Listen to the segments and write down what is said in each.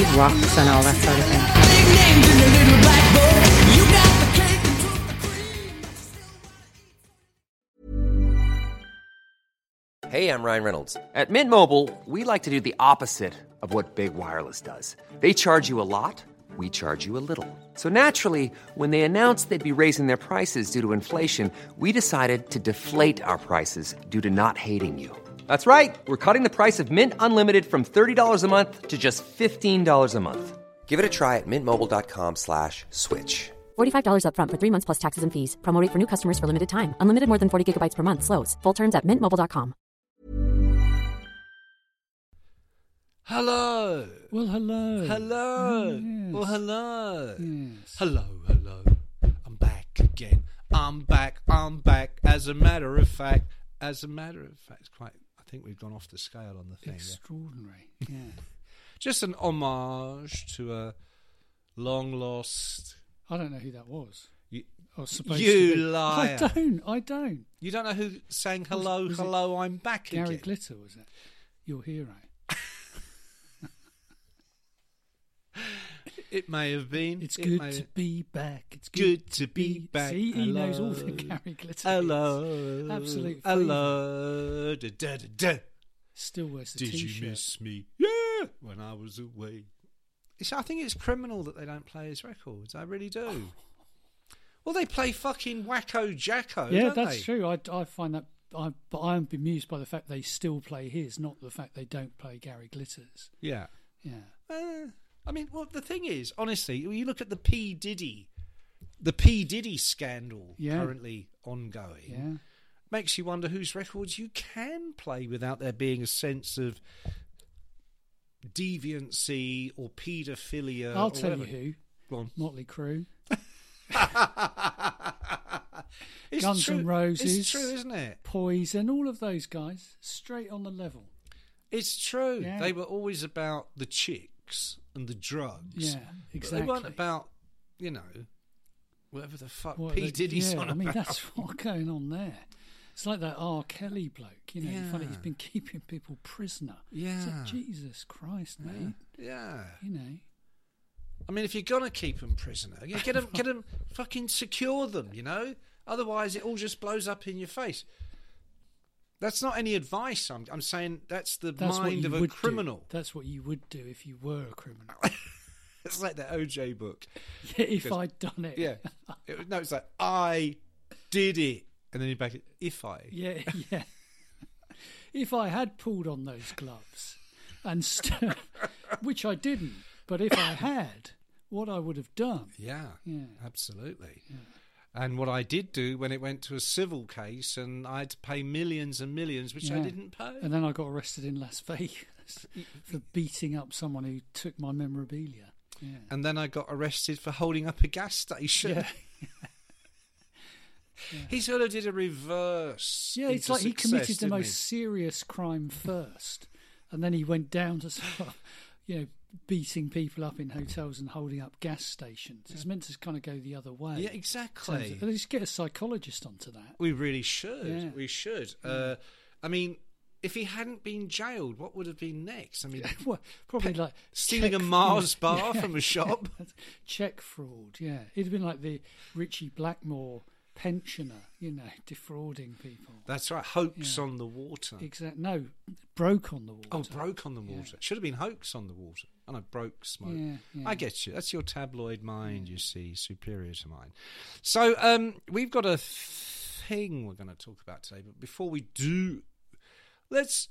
rocks and all that sort of thing. Hey, I'm Ryan Reynolds. At Mint Mobile, we like to do the opposite of what Big Wireless does. They charge you a lot, we charge you a little. So naturally, when they announced they'd be raising their prices due to inflation, we decided to deflate our prices due to not hating you. That's right. We're cutting the price of Mint Unlimited from $30 a month to just $15 a month. Give it a try at mintmobile.com/switch. $45 up front for 3 months plus taxes and fees. Promo rate for new customers for limited time. Unlimited more than 40 gigabytes per month. Slows full terms at mintmobile.com. Hello. Well, hello. Hello. Yes. Well, hello. Yes. Hello. I'm back again. I'm back. As a matter of fact, it's quite. I think we've gone off the scale on the thing. Extraordinary. Yeah. Just an homage to a long lost. I don't know who that was. You supposed you to be. liar. I don't. You don't know who sang hello, Was hello, I'm back Gary again? Glitter, was it? Your hero. It may have been. It's good to be back. It's good to be back. See, he Hello. knows all the Gary Glitter. Hello. hits. Absolute Hello. Da, da, da, da. Still wears the Did t-shirt. you miss me? Yeah. When I was away. I think it's criminal that they don't play his records. I really do. Well, they play fucking Wacko Jacko. Yeah, don't that's they? true. I find that. But I'm bemused by the fact they still play his, not the fact they don't play Gary Glitter's. Yeah. Yeah. I mean, well, the thing is, honestly, you look at the P. Diddy scandal currently ongoing. Yeah. Makes you wonder whose records you can play without there being a sense of deviancy or paedophilia. I'll or tell whatever. you who. Go on. Motley Crue. It's Guns true. N' Roses. It's true, isn't it? Poison, all of those guys, straight on the level. It's true. Yeah. They were always about the chicks and the drugs. Yeah, But exactly. they weren't about, whatever the fuck What P. they- Diddy's on I mean, about. that's what's going on there. It's like that R. Kelly bloke, you find Yeah. he's been keeping people prisoner. Yeah. It's like, Jesus Christ, mate. Yeah. I mean, if you're going to keep them prisoner, get them, fucking secure them, Otherwise, it all just blows up in your face. That's not any advice. I'm saying that's the That's what mind you of a would criminal. do. That's what you would do if you were a criminal. It's like that OJ book. Yeah, if I'd done it. Yeah. It's like, I did it. And then you back it, if I. Yeah. If I had pulled on those gloves, which I didn't, but if I had, what I would have done. Yeah. Absolutely. Yeah. And what I did do when it went to a civil case and I had to pay millions and millions, which I didn't pay. And then I got arrested in Las Vegas for beating up someone who took my memorabilia. Yeah. And then I got arrested for holding up a gas station. Yeah. He sort of did a reverse. Yeah, it's into like he success, committed the didn't most serious crime first, and then he went down to sort of, beating people up in hotels and holding up gas stations. It's meant to kind of go the other way. Yeah, exactly. Let's get a psychologist onto that. We really should. Yeah. We should. I mean, if he hadn't been jailed, what would have been next? I mean, Well, probably like stealing a check- Mars bar from a shop. Check fraud, yeah. It'd have been like the Richie Blackmore pensioner, defrauding people. That's right. Hoax on the water. Exactly. No, broke on the water. Oh, broke on the water. Should have been hoax on the water. Oh, no, broke smoke. Yeah. I get you. That's your tabloid mind, you see, superior to mine. So we've got a thing we're going to talk about today. But before we do, let's...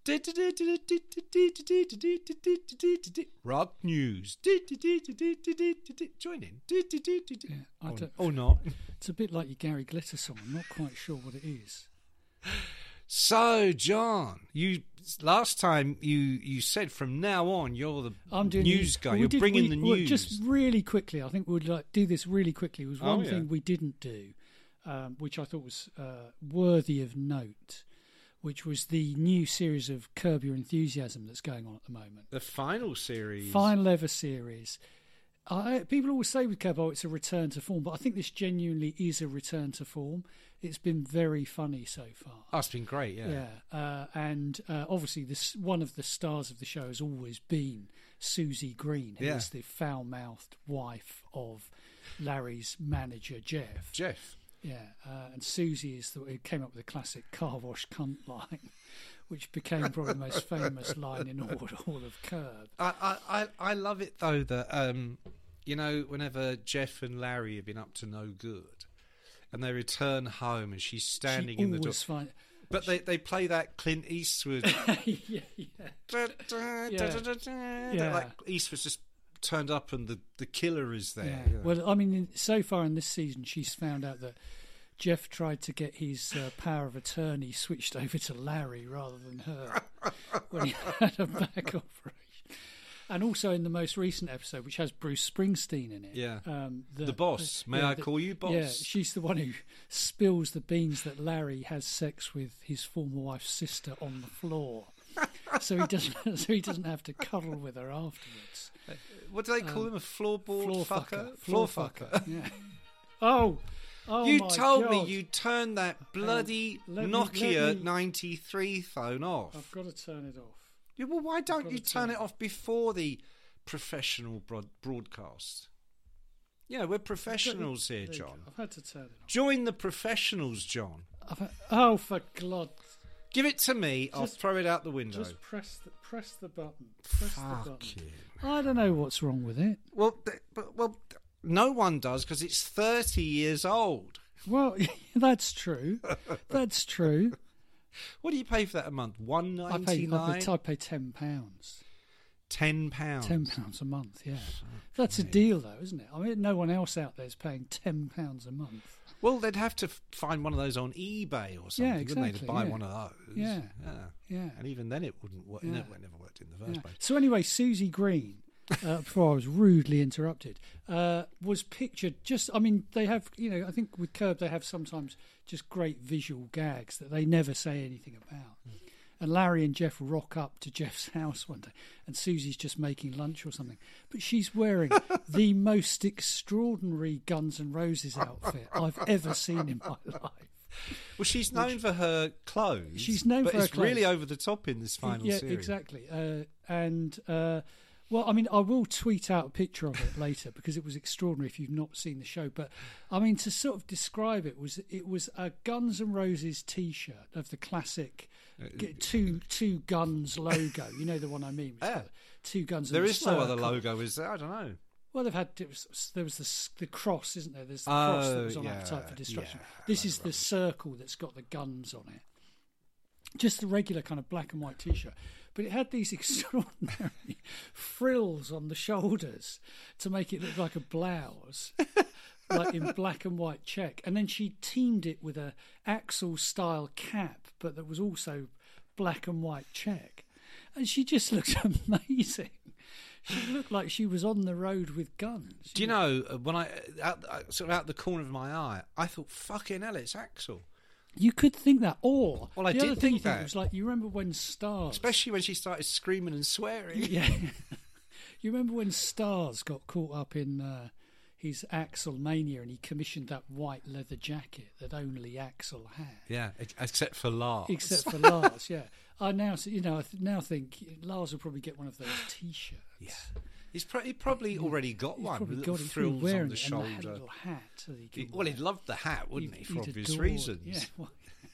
Rock news. Join in. Or not. It's a bit like your Gary Glitter song. I'm not quite sure what it is. So, John, last time you said from now on you're the news guy. You're bringing the news. Just really quickly, I think we'd like do this really quickly. It was one yeah. thing we didn't do, which I thought was worthy of note, which was the new series of Curb Your Enthusiasm that's going on at the moment. The final series. Final ever series. People always say with Curb, it's a return to form, but I think this genuinely is a return to form. It's been very funny so far. Oh, it's been great, yeah. Yeah, and obviously one of the stars of the show has always been Susie Green, who Yeah. was the foul-mouthed wife of Larry's manager, Jeff. Yeah, and Susie is who came up with the classic car wash cunt line, which became probably the most famous line in all of Curb. I love it though that whenever Jeff and Larry have been up to no good, and they return home and she's standing in the door. But they play that Clint Eastwood. yeah. Like Eastwood's just turned up and the killer is there. Yeah. Well, I mean, so far in this season, she's found out that Jeff tried to get his power of attorney switched over to Larry rather than her when he had a back operation. And also in the most recent episode, which has Bruce Springsteen in it. Yeah. The boss. May I call you boss? Yeah, she's the one who spills the beans that Larry has sex with his former wife's sister on the floor. so he doesn't have to cuddle with her afterwards. What do they call him? A floorboard fucker? Floor fucker. Yeah. Oh, you my told me God. you turned that bloody let Nokia me- 93 phone off. I've got to turn it off. Yeah, well, why don't got you to turn turn it off before the professional broadcast? Yeah, we're professionals here, There you John. go. I've had to turn it off. Join the professionals, John. Oh, for God! Give it to me. I'll Just- throw it out the window. Just press the button. Press the button. Fucking. I don't know what's wrong with it. Well, no one does because it's 30 years old. Well, that's true. That's true. What do you pay for that a month? I £1.99? pay £10. £10. £10 a month. Yeah, that's a deal, though, isn't it? I mean, no one else out there is paying £10 a month. Well, they'd have to find one of those on eBay or something, wouldn't they, to exactly, buy yeah. one of those? Yeah. Yeah. And even then, it wouldn't work. Yeah. It never worked in the first Yeah. place. So anyway, Susie Green, before I was rudely interrupted, was pictured just. I mean, they have. I think with Curb they have sometimes just great visual gags that they never say anything about. And Larry and Jeff rock up to Jeff's house one day, and Susie's just making lunch or something. But she's wearing the most extraordinary Guns N' Roses outfit I've ever seen in my life. Well, she's known for her clothes. She's known but for her it's really clothes. over the top in this final Yeah, series. exactly. Well, I mean, I will tweet out a picture of it later because it was extraordinary if you've not seen the show. But I mean, to sort of describe it was a Guns N' Roses T-shirt of the classic two guns logo. You know the one I mean? Yeah. Two guns. There and a is no other circle. logo, is there? I don't know. Well, there was the cross, isn't there? There's the cross that was on Appetite for Destruction. yeah, This is the circle that's got the guns on it. Just the regular kind of black and white T-shirt. But it had these extraordinary frills on the shoulders to make it look like a blouse, like in black and white check. And then she teamed it with a Axel-style cap, but that was also black and white check. And she just looked amazing. She looked like she was on the road with guns. Do you know, when sort of out the corner of my eye, I thought, fucking hell, it's Axel. You could think that, or Well, I the did other thing think you that. was like, you remember when Stars, Especially when she started screaming and swearing. yeah, you remember when Stars got caught up in his Axel mania, and he commissioned that white leather jacket that only Axel had, Yeah, except for Lars. except for Lars. Yeah, I now now think Lars will probably get one of those T-shirts. Yeah. He probably already got He's one probably with got little it, frills wearing on the it, and a shoulder. little hat. So that he can Well, wear. he'd love the hat, wouldn't he, for He'd obvious adore it. reasons. Yeah, well,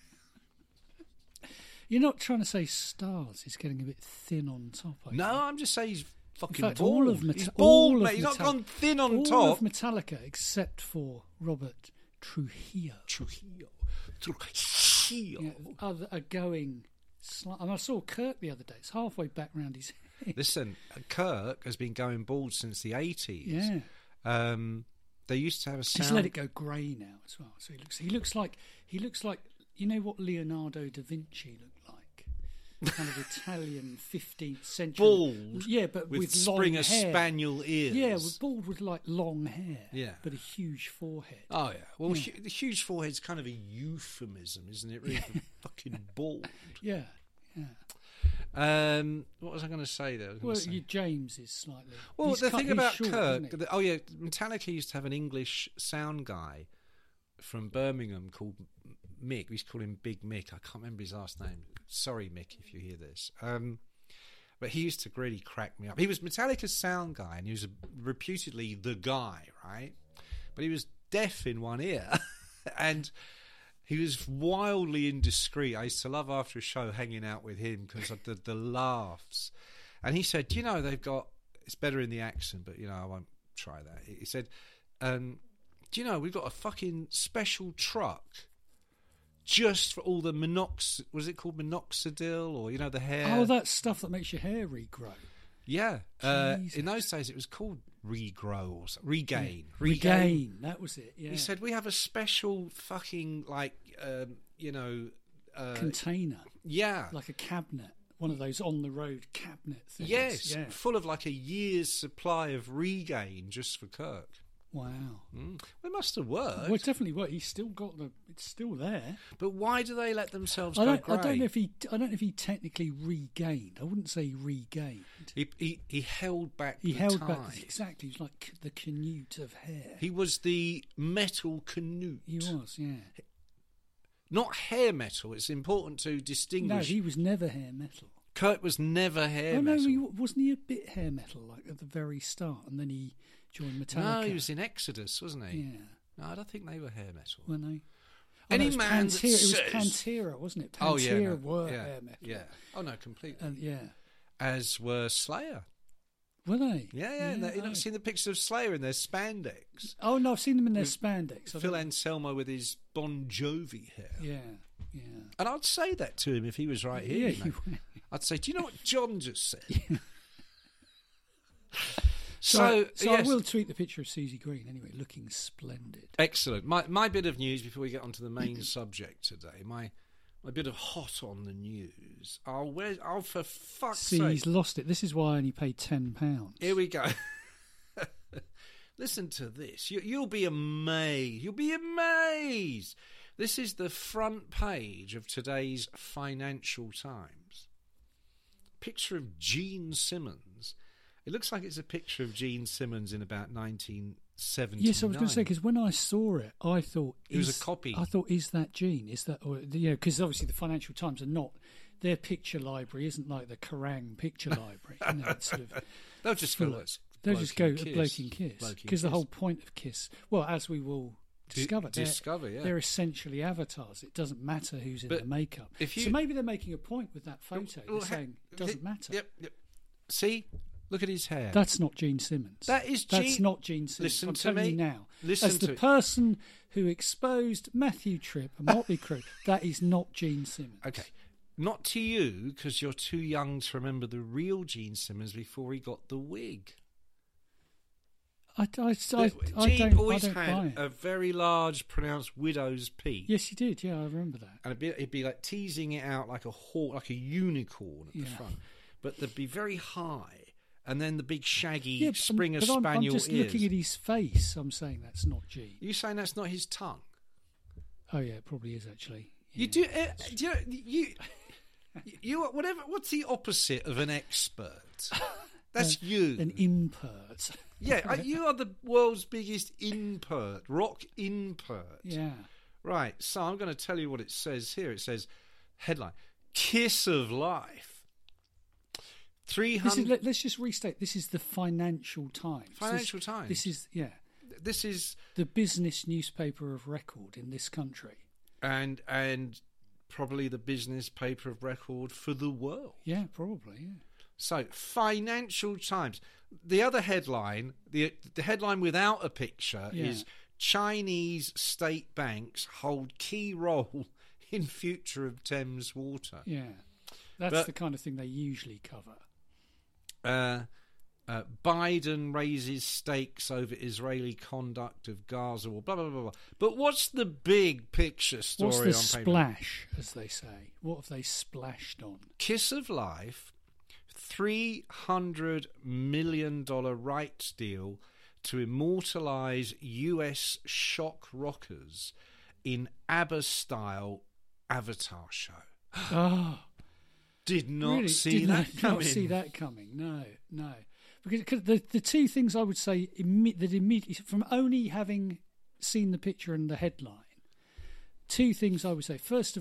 you're not trying to say Stars is getting a bit thin on top. I No, think. I'm just saying he's fucking In fact, bald. all of He's bald, mate. He's not Metallica- gone thin on all top. of Metallica, except for Robert Trujillo, Trujillo. yeah, are going. And I saw Kirk the other day. It's halfway back round his head. Listen, Kirk has been going bald since the 80s. Yeah, They used to have a sound. he's let it go grey now as well. So he looks like you know what Leonardo da Vinci looked like, kind of Italian 15th century Bald, yeah, but with long Springer hair. Spaniel ears. Yeah, with bald with like long hair. Yeah. but a huge forehead. Oh, yeah. Well, Yeah. the huge forehead's kind of a euphemism, isn't it, really? For fucking bald. Yeah, yeah. What was I going to say there? Well, James is slightly. Well, he's the cut- thing he's about short, Kirk, isn't he? oh yeah, Metallica used to have an English sound guy from Birmingham called Mick. We used to call him Big Mick. I can't remember his last name. Sorry, Mick, if you hear this. But he used to really crack me up. He was Metallica's sound guy, and he was reputedly the guy, right? But he was deaf in one ear, and he was wildly indiscreet. I used to love after a show hanging out with him because of the laughs. And he said, you know, they've got, it's better in the accent, but, you know, I won't try that. He said, do you know, we've got a fucking special truck just for all the was it called minoxidil, or, you know, the hair? Oh, that stuff that makes your hair regrow. Yeah. In those days, it was called Regrow or something. Regain. Yeah. Regain. That was it, yeah. He said, we have a special fucking, like, container. Yeah. Like a cabinet. One of those on-the-road cabinet things. Yes. Yeah. Full of, like, a year's supply of Regain just for Kirk. Wow. Well, it must have worked. Well, it definitely worked. He's still got it's still there. But why do they let themselves go grey? I don't know if he technically regained. I wouldn't say regained. He held back He the held tide. back, exactly. He was like the Canute of hair. He was the metal Canute. He was, yeah. Not hair metal. It's important to distinguish. No, he was never hair metal. Kurt was never hair metal. No, wasn't he a bit hair metal, like at the very start, and then he joined Metallica? No, he was in Exodus, wasn't he? Yeah. No, I don't think they were hair metal. Were they? Any no, man Pantera, that it was says... Pantera, wasn't it? Pantera were yeah, hair metal. Yeah. Oh, no, completely. Yeah. As were Slayer. Were they? Yeah. You've not seen the pictures of Slayer in their spandex? Oh, no, I've seen them in their spandex. Phil Anselmo with his Bon Jovi hair. Yeah. And I'd say that to him if he was right here. Yeah, I'd say, do you know what John just said? Yeah. So yes. I will tweet the picture of Susie Green anyway, looking splendid. Excellent. My bit of news before we get on to the main subject today. My bit of hot on the news. For fuck's sake. He's lost it. This is why I only paid £10. Here we go. Listen to this. You'll be amazed. You'll be amazed. This is the front page of today's Financial Times. Picture of Gene Simmons. It looks like it's a picture of Gene Simmons in about 1979. Yes, I was going to say, because when I saw it, I thought... It was a copy. I thought, is that Gene? Is that... because obviously the Financial Times are not... Their picture library isn't like the Kerrang picture library. It's sort of they'll just go... They'll just go Bloke and Kiss. Because the whole point of Kiss... Well, as we will... They're essentially avatars. It doesn't matter who's in the makeup. So maybe they're making a point with that photo. They're saying it doesn't matter. Yep. See? Look at his hair. That's not Gene Simmons. That's not Gene Simmons. Listen I'm to telling me you now. Listen as the person who exposed Matthew Tripp and Motley Crue, that is not Gene Simmons. Okay. Not to you, because you're too young to remember the real Gene Simmons before he got the wig. Gene always had a very large, pronounced widow's peak. Yes, he did. Yeah, I remember that. And it'd be like teasing it out like a hawk, like a unicorn at the front. But they'd be very high, and then the big shaggy Springer Spaniel I'm just ears. looking at his face. I'm saying that's not Gene. You saying that's not his tongue? Oh yeah, it probably is actually. Yeah. You whatever. What's the opposite of an expert? That's you. An impert. Yeah, you are the world's biggest impert, rock impert. Yeah. Right, so I'm going to tell you what it says here. It says, headline, Kiss of Life. 300... Let's just restate, this is the Financial Times. Times. This is the business newspaper of record in this country. And probably the business paper of record for the world. Yeah, probably, yeah. So, Financial Times. The other headline, the headline without a picture is Chinese state banks hold key role in future of Thames water. Yeah, that's the kind of thing they usually cover. Biden raises stakes over Israeli conduct of Gaza war, blah, blah, blah, blah. But what's the big picture story on paper? What's the splash, as they say? What have they splashed on? Kiss of Life, $300 million rights deal to immortalise US shock rockers in ABBA-style Avatar show. Oh. Did not see that coming. Not see that coming. No. Because the two things I would say that immediately, from only having seen the picture and the headline, two things I would say. First of all,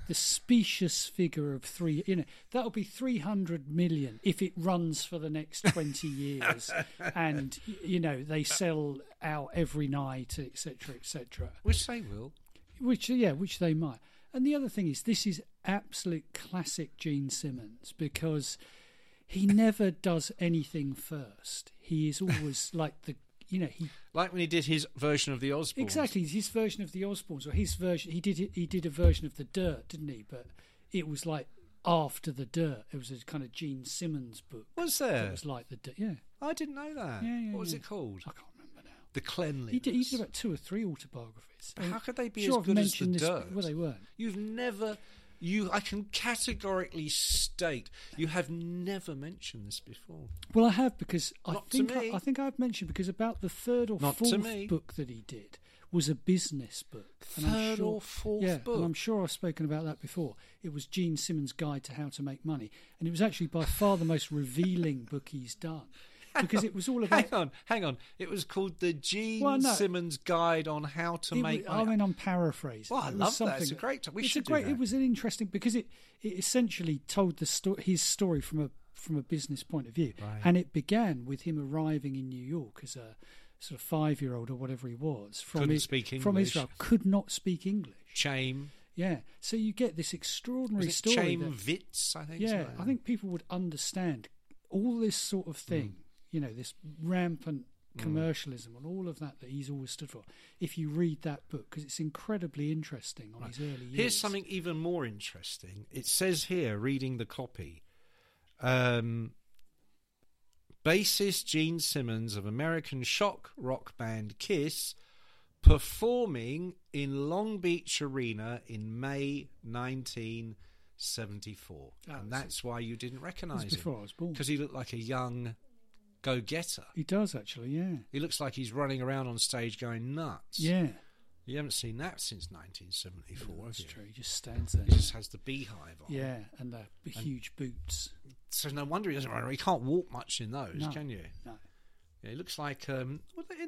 the specious figure of that'll be 300 million if it runs for the next 20 years, and they sell out every night, etc., etc. Which they will. Which they might. And the other thing is, this is absolute classic Gene Simmons, because he never does anything first. He is always like like when he did his version of the Osbournes. Exactly, his version of the Osbournes, or his version. He did a version of the Dirt, didn't he? But it was like after the Dirt. It was a kind of Gene Simmons book. Was there? It was like the Dirt. Yeah, I didn't know that. Yeah, what was it called? I can't remember now. The Cleanliness. He did about 2 or 3 autobiographies. But how could they be sure as good as the this, Dirt? Well, they weren't. I can categorically state you have never mentioned this before. Well, I have, because I me. think I've mentioned, because about the 3rd or 4th book that he did was a business book. Third or fourth book? And I'm sure I've spoken about that before. It was Gene Simmons' Guide to How to Make Money, and it was actually by far the most revealing book he's done. Because it was all about... Hang on. It was called the Gene Simmons Guide on How to Make Money. I mean, I'm paraphrasing. Well, I love that. It's a great... It was an interesting... Because it essentially told his story from a business point of view. Right. And it began with him arriving in New York as a sort of 5-year-old or whatever he was. From Israel. Could not speak English. Shame. Yeah. So you get this extraordinary story. Shame Witz, I think. Yeah. I think people would understand all this sort of thing. This rampant commercialism and all of that he's always stood for, if you read that book, because it's incredibly interesting on his early years. Here's something even more interesting. It says here, reading the copy, bassist Gene Simmons of American shock rock band Kiss performing in Long Beach Arena in May 1974. And that's why you didn't recognise him. Before I was born. Because he looked like a young... go-getter. He does, actually, yeah. He looks like he's running around on stage going nuts. Yeah. You haven't seen that since 1974, That's have you? true. He just stands there. He just has the beehive on. Yeah, and the huge boots. So no wonder he doesn't run around. He can't walk much in those, can you? No. Yeah, he looks like in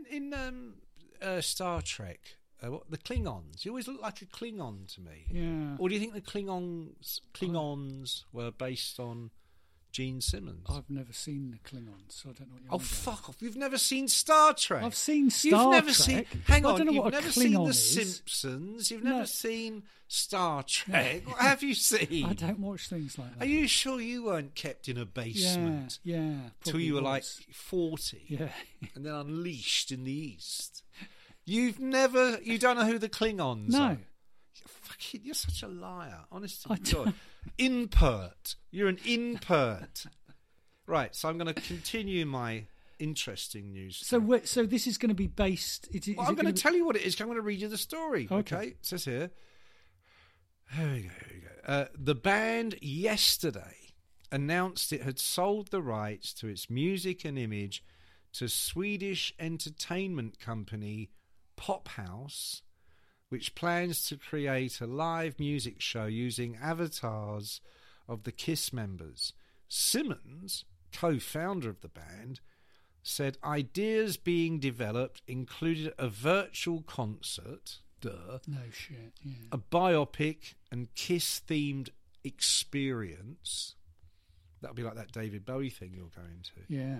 Star Trek, the Klingons. You always look like a Klingon to me. Yeah. Or do you think the Klingons were based on Gene Simmons? I've never seen the Klingons, so I don't know what you're on about. Fuck off. You've never seen Star Trek. I've seen Star Trek. Hang on, I don't know you've what never a seen Klingon The is. Simpsons. You've never seen Star Trek. What have you seen? I don't watch things like that. Are you sure you weren't kept in a basement? Yeah. Till you were like 40. Yeah. And then unleashed in the East. You don't know who the Klingons are? Fucking, you're such a liar. Honest to God. Impert. You're an impert. Right, so I'm going to continue my interesting news. So this is going to be based... I'm going to tell you what it is. I'm going to read you the story. Okay? It says here... Here we go. The band yesterday announced it had sold the rights to its music and image to Swedish entertainment company Pop House, which plans to create a live music show using avatars of the Kiss members. Simmons, co-founder of the band, said ideas being developed included a virtual concert, No shit, yeah. a biopic and Kiss-themed experience. That'll be like that David Bowie thing you're going to. Yeah.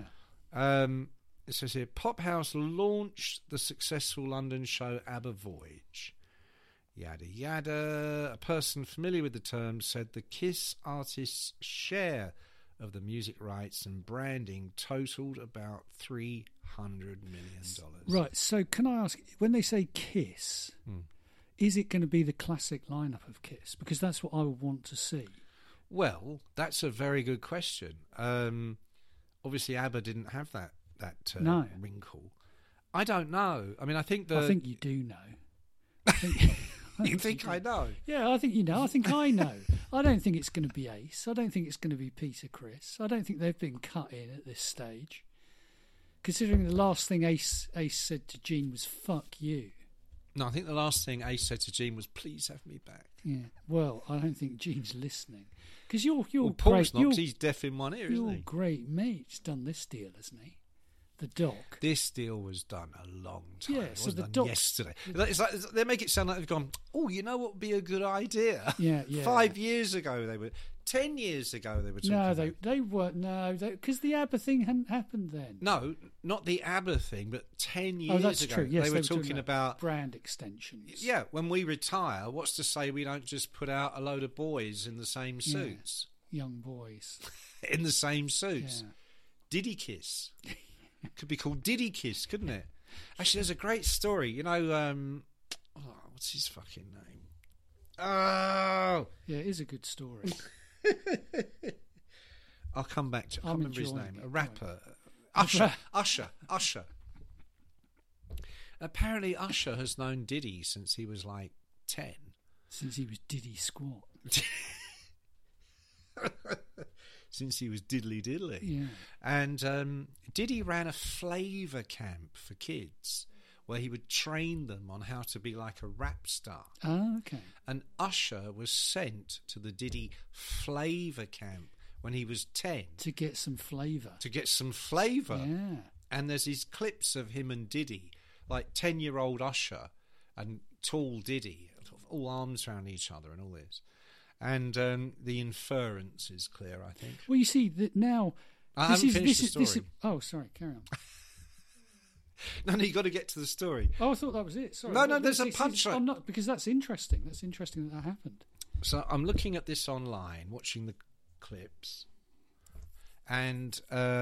It says here, Pop House launched the successful London show ABBA Voyage. Yada yada. A person familiar with the term said the Kiss artists' share of the music rights and branding totaled about $300 million. Right, so can I ask, when they say Kiss, is it going to be the classic lineup of Kiss? Because that's what I would want to see. Well, that's a very good question. Obviously, ABBA didn't have that wrinkle. I don't know. I mean, I think you do know. You think I know? Yeah, I think you know. I think I know. I don't think it's going to be Ace. I don't think it's going to be Peter Criss. I don't think they've been cut in at this stage. Considering the last thing Ace said to Gene was "fuck you." No, I think the last thing Ace said to Gene was "please have me back." Yeah. Well, I don't think Gene's listening because you're Paul's great. not, 'cause he's deaf in one ear, isn't he? Your great mate's done this deal, hasn't he? The doc. This deal was done a long time. Yeah, it so wasn't the done doc. yesterday. It's like they make it sound like they've gone, oh, you know what would be a good idea? Yeah, yeah. 5 years ago they were. 10 years ago they were talking. No, about. they weren't. No, because the ABBA thing hadn't happened then. No, not the ABBA thing, but 10 years Oh, that's ago. true. Yes, they were talking about brand extensions. Yeah, when we retire, what's to say we don't just put out a load of boys in the same suits? Yeah. Young boys. In the same suits. Yeah. Diddy Kiss. Could be called Diddy Kiss, couldn't it? Actually, there's a great story. You know, what's his fucking name? Oh! Yeah, it is a good story. I'll come back to it. I can't remember his name. A rapper. Right. Usher. Apparently, Usher has known Diddy since he was like 10. Since he was Diddy Squat. Since he was diddly. Yeah. And Diddy ran a flavour camp for kids where he would train them on how to be like a rap star. Oh, okay. And Usher was sent to the Diddy flavour camp when he was 10. To get some flavour. Yeah. And there's these clips of him and Diddy, like 10-year-old Usher and tall Diddy, all arms around each other and all this. And the inference is clear, I think. Well, you see, that now... I haven't finished the story. Oh, sorry, carry on. No, you've got to get to the story. Oh, I thought that was it. Sorry. No, there's a punchline. I'm not, because that's interesting. That's interesting that happened. So I'm looking at this online, watching the clips, and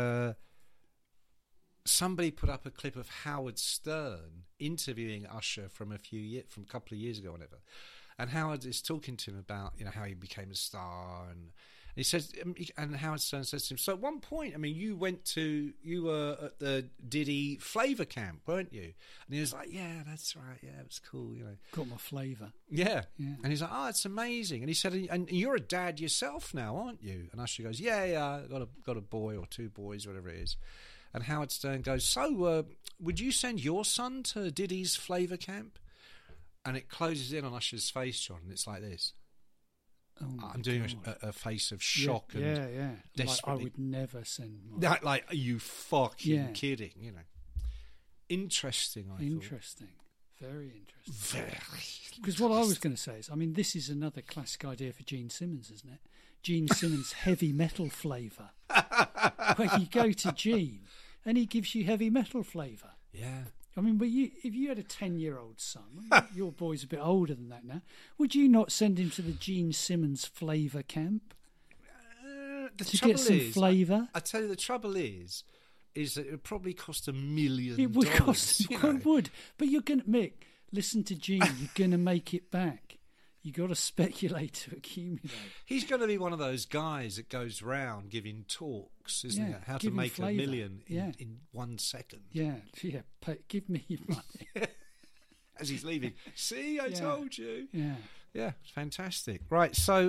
somebody put up a clip of Howard Stern interviewing Usher from a couple of years ago, whatever. And Howard is talking to him about, how he became a star, and he says, and Howard Stern says to him, so at one point, you were at the Diddy flavour camp, weren't you? And he was like, yeah, that's right, yeah, it was cool, Got my flavour. Yeah. And he's like, oh, it's amazing. And he said, and you're a dad yourself now, aren't you? And Usher goes, yeah, I got a boy or 2 boys, whatever it is. And Howard Stern goes, so would you send your son to Diddy's flavour camp? And it closes in on Usher's face, John, and it's like this. Oh, I'm doing a face of shock and desperately. Like, I would never send my... Like, are you fucking kidding? Interesting, I thought. Interesting. Very interesting. Because what I was going to say is, this is another classic idea for Gene Simmons, isn't it? Gene Simmons' heavy metal flavour. Where you go to Gene and he gives you heavy metal flavour. Yeah. But if you had a 10-year-old son, your boy's a bit older than that now, would you not send him to the Gene Simmons flavour camp to get some flavour? I tell you, the trouble is that it would probably cost $1 million. It would cost. It would, but you're going to, Mick, listen to Gene. You're going to make it back. You got to speculate to accumulate. He's going to be one of those guys that goes round giving talks, isn't it? How to make $1 million in 1 second. Yeah. Give me your money. As he's leaving. See, I told you. Yeah. Yeah, fantastic. Right, so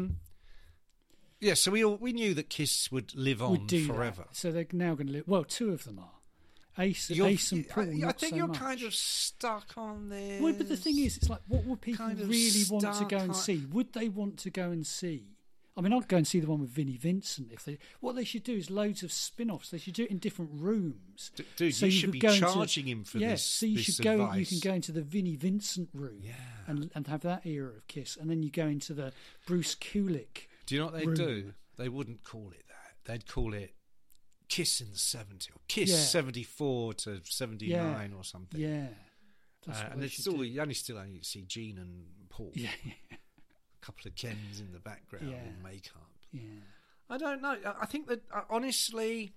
so we knew that Kiss would live on forever. That. So they're now going to live. Well, 2 of them are. Ace and Paul. I think you're kind of stuck on this. Well, but the thing is, it's like, what would people really want to go and see? Would they want to go and see? I'd go and see the one with Vinnie Vincent. What they should do is loads of spin-offs. They should do it in different rooms. Dude, so you should be charging him for this. So you should go. Advice. You can go into the Vinnie Vincent room, and have that era of Kiss, and then you go into the Bruce Kulick. Do you know what they'd do? They wouldn't call it that. They'd call it Kiss in the 70s, or Kiss 74 to 79 or something. Yeah. And it's all, you only see Gene and Paul. Yeah. A couple of Kens in the background in makeup. Yeah. I don't know. I think that, honestly,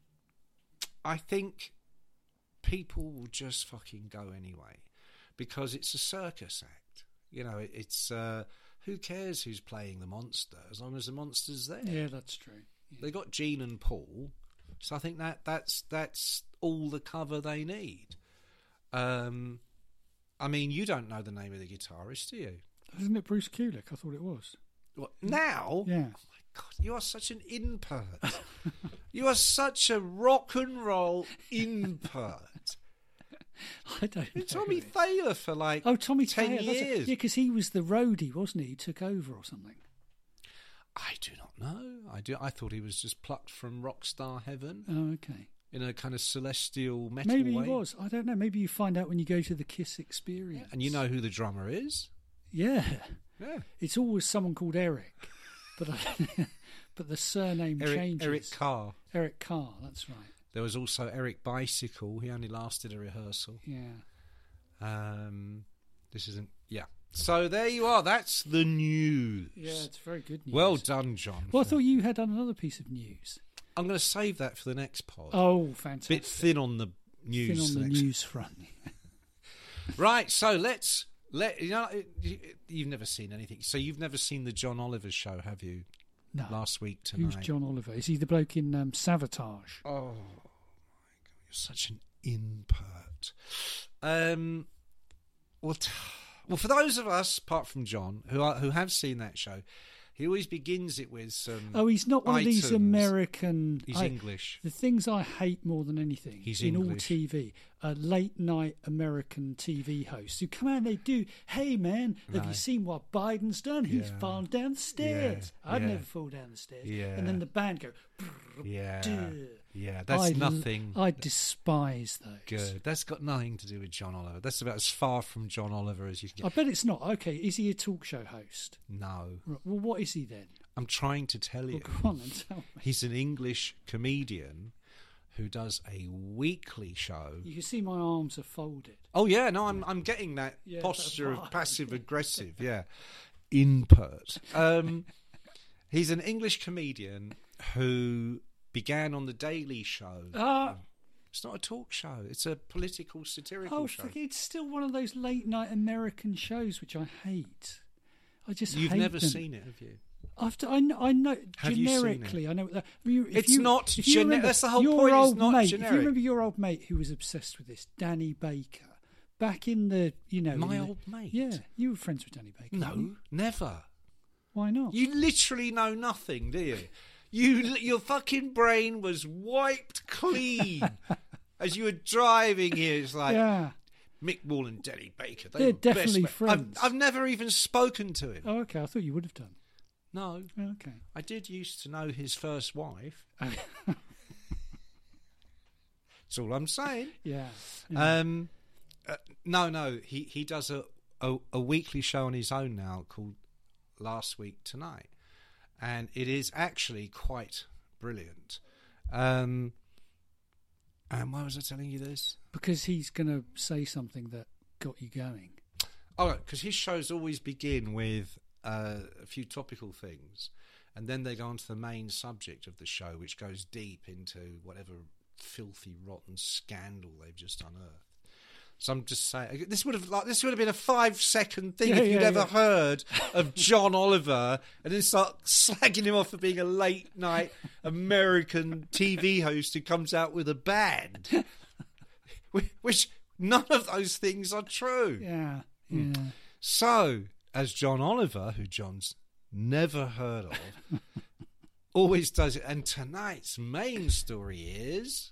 people will just fucking go anyway, because it's a circus act. It's who cares who's playing the monster as long as the monster's there. Yeah, that's true. Yeah. They got Gene and Paul. So I think that's all the cover they need. You don't know the name of the guitarist, do you? Isn't it Bruce Kulick? I thought it was. What, now? Yeah. Oh my God, you are such an impert. You are such a rock and roll impert. I don't know. Tommy Thaler for Tommy 10 Thaler, years. Yeah, because he was the roadie, wasn't he? He took over or something. I do not know. I thought he was just plucked from rock star heaven. Oh, okay. in a kind of celestial metal Maybe way. he was. I don't know. Maybe you find out when you go to the Kiss Experience. And you know who the drummer is? Yeah. Yeah. It's always someone called Eric, but but the surname changes. Eric Carr. Eric Carr, that's right. There was also Eric Bicycle. He only lasted a rehearsal. Yeah. This isn't... Yeah. So there you are. That's the news. Yeah, it's very good news. Well done, John. Well, I thought you had done another piece of news. I'm going to save that for the next pod. Oh, fantastic. Bit thin on the news. Thin on the news front. Right, so you've never seen anything. So you've never seen the John Oliver show, have you? No. Last week tonight. Who's John Oliver? Is he the bloke in Savatage? Oh, my God, you're such an impert. Well, for those of us, apart from John, who have seen that show, he always begins it with some. Oh, he's not one of these American. He's English. The things I hate more than anything He's in English. all TV are late night American TV hosts who come out and they do, hey man, have you seen what Biden's done? He's fallen down the stairs. I'd never fall down the stairs. Yeah. And then the band go, Yeah, that's nothing. I despise those. Good. That's got nothing to do with John Oliver. That's about as far from John Oliver as you can I get. bet it's not. Okay, is he a talk show host? No. Right, well, what is he then? I'm trying to tell you. Well, go on and tell me. He's an English comedian who does a weekly show. You can see my arms are folded. Oh yeah, no, I'm getting that Yeah, posture that's of right. passive aggressive. Yeah, impert. He's an English comedian who began on the Daily Show. It's not a talk show; it's a political satirical show. It's still one of those late night American shows which I hate. I just You've hate never them. seen it, have you? I know Have you seen generically. it? I know that. That's the whole point. It's not generic. If you remember your old mate who was obsessed with this, Danny Baker, back in the My old mate? Yeah, you were friends with Danny Baker. weren't No, you? never. Why not? You literally know nothing, do you? Your fucking brain was wiped clean as you were driving here. It's like yeah. Mick Wall and Danny Baker. They're were definitely best friends. I've never even spoken to him. Oh, okay. I thought you would have done. No. Okay. I did used to know his first wife. That's all I'm saying. Yeah. No. He does a weekly show on his own now called Last Week Tonight, and it is actually quite brilliant. And why was I telling you this? Because he's going to say something that got you going. Oh, because his shows always begin with a few topical things, and then they go on to the main subject of the show, which goes deep into whatever filthy, rotten scandal they've just unearthed. So I'm just saying, this would have been a 5-second thing if you'd ever heard of John Oliver, and then start slagging him off for being a late night American TV host who comes out with a band, which none of those things are true. Yeah. So, as John Oliver, who John's never heard of, always does it, and tonight's main story is...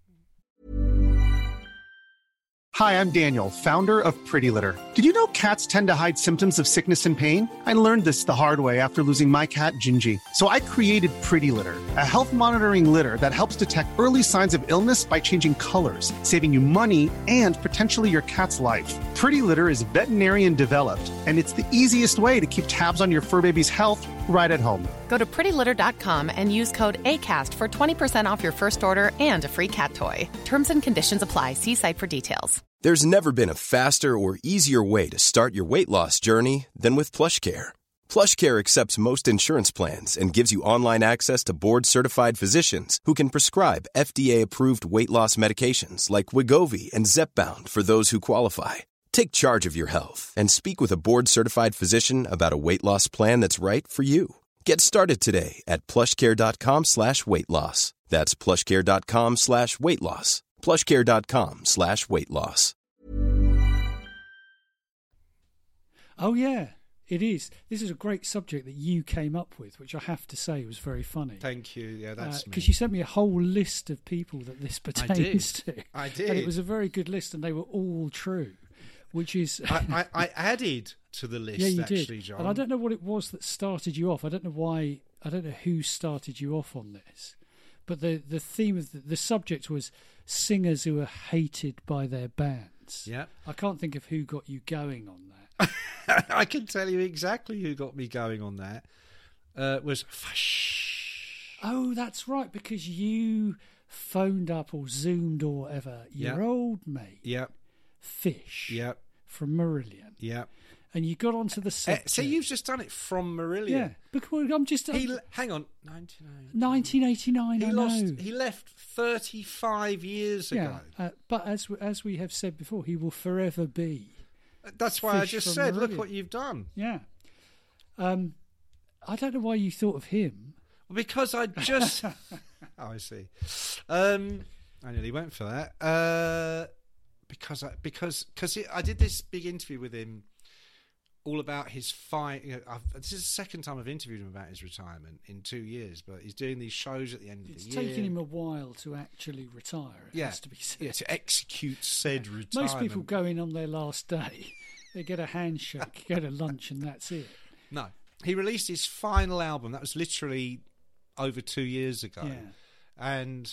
Hi, I'm Daniel, founder of Pretty Litter. Did you know cats tend to hide symptoms of sickness and pain? I learned this the hard way after losing my cat, Gingy. So I created Pretty Litter, a health monitoring litter that helps detect early signs of illness by changing colors, saving you money and potentially your cat's life. Pretty Litter is veterinarian developed, and it's the easiest way to keep tabs on your fur baby's health right at home. Go to prettylitter.com and use code ACAST for 20% off your first order and a free cat toy. Terms and conditions apply. See site for details. There's never been a faster or easier way to start your weight loss journey than with PlushCare. PlushCare accepts most insurance plans and gives you online access to board-certified physicians who can prescribe FDA-approved weight loss medications like Wegovy and Zepbound for those who qualify. Take charge of your health and speak with a board-certified physician about a weight loss plan that's right for you. Get started today at plushcare.com/weight-loss. That's plushcare.com/weight-loss. plushcare.com/weight-loss. Oh, yeah, it is. This is a great subject that you came up with, which I have to say was very funny. Thank you. Yeah, that's me. Because you sent me a whole list of people that this pertains to. I did. And it was a very good list, and they were all true, which is... I added to the list, yeah, you actually, did. John. And I don't know what it was that started you off. I don't know who started you off on this. But the theme of the subject was singers who are hated by their bands. Yeah. I can't think of who got you going on that. I can tell you exactly who got me going on that. Was Fish. Oh, that's right, because you phoned up or Zoomed or whatever your old mate, Fish, from Marillion. Yeah. And you got onto the subject. So you've just done it from Marillion. Yeah, because I'm just... hang on. 1989, He left 35 years ago. But as we have said before, he will forever be. That's why Fish I just from said, Marillion. look what you've done. Yeah. I don't know why you thought of him. Because I just... oh, I see. I nearly went for that. Because I did this big interview with him all about his fight. This is the second time I've interviewed him about his retirement in 2 years, but he's doing these shows at the end of the year. It's taken him a while to actually retire, it has to be said. Yeah, to execute said retirement. Most people go in on their last day. They get a handshake, go to lunch, and that's it. No. He released his final album. That was literally over 2 years ago. Yeah. And...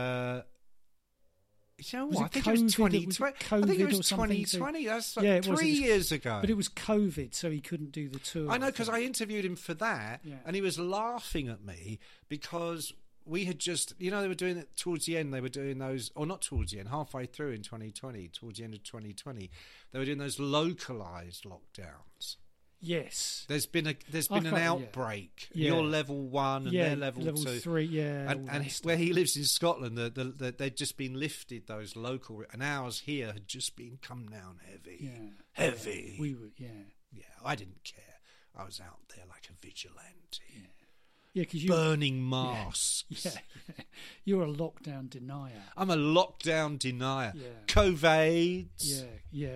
you know what? I think it was 2020. I think it was 2020. That's like 3 years ago. But it was COVID, so he couldn't do the tour. I know, because I interviewed him for that, and he was laughing at me because we had just, they were doing it towards the end. They were doing those, or not towards the end, halfway through in 2020, towards the end of 2020, they were doing those localised lockdowns. Yes, there's been an outbreak. Yeah. You're level 1 and they're level 2. 3. Yeah, and where he lives in Scotland, they'd just been lifted. Those local, and ours here had just been come down heavy. Yeah, heavy. We were. Yeah. I didn't care. I was out there like a vigilante. Yeah, because you burning masks. Yeah. You're a lockdown denier. I'm a lockdown denier. Yeah. COVIDs. Yeah.